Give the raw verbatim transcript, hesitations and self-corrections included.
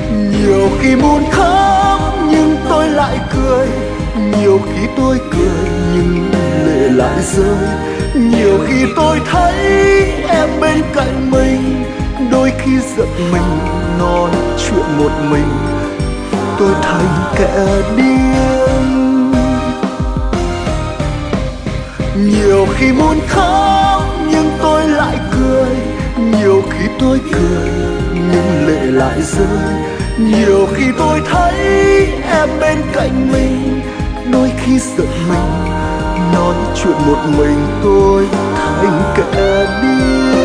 Nhiều khi muốn khóc nhưng tôi lại cười, nhiều khi tôi cười nhưng lệ lại rơi. Nhiều khi tôi thấy em bên cạnh mình, đôi khi giận mình nói chuyện một mình, tôi thành kẻ điên. Nhiều khi muốn khóc nhưng tôi lại cười, nhiều khi tôi cười nhưng lệ lại rơi. Nhiều khi tôi thấy em bên cạnh mình, đôi khi giận mình nói chuyện một mình, tôi thành kẻ điên.